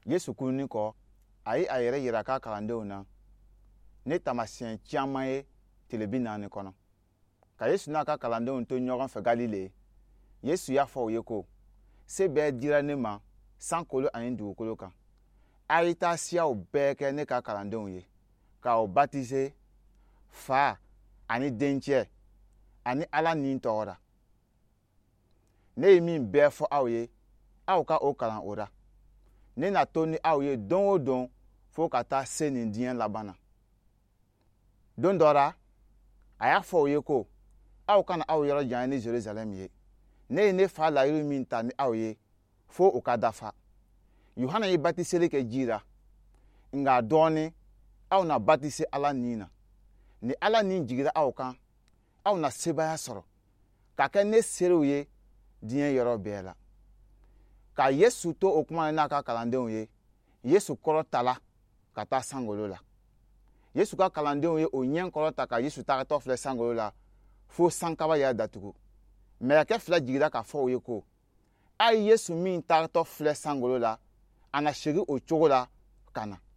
Yesu kunni kɔ a ye a yɛrɛ yira k'a kalandenw na ne taamasiyɛn caman ye tile 40 kɔnɔ. Ka Yesu n'a ka kalandenw to ɲɔgɔn fɛ Galile, Yesu y'a fɔ u ye ko se bɛɛ dira ne ma sankolo ani dugukolo kan. A ye taa siyaw bɛɛ kɛ ne ka kalandenw ye, k'aw baptise Fa ani Dencɛ ani Ala ni tɔgɔ la. Ne ye min bɛɛ fɔ aw ye, aw ka o kalan o la. Ne na to ni aw ye don o don fo ka taa se nin diɲɛ laban na. Don dɔ la, a y'a fɔ u ye ko aw kana aw yɔrɔ janya ni Jerusalem ye. Ne ye ne Fa layiru min ta ni aw ye fo o ka dafa. Yohana ye batiseli kɛ ji la, nka dɔɔni aw na batise Ala ni na. Ni Ala ni jigira aw kan, aw na sebaya sɔrɔ ka kɛ ne serew ye diɲɛ yɔrɔ bɛɛ la. Ka Yesu to o kuma n'a ka kalandenw ye, Yesu kɔrɔ tala ka taa sankolo la. Yesu ka kalandenw ye o ɲɛ kɔrɔ ta ka Yesu tagatɔ filɛ sankolo la fo sankaba y'a datugu. Mɛlɛkɛ fila jigira k'a fɔ u ye ko a ye Yesu min tagatɔ filɛ sankolo la, a na segin o cogo la ka na.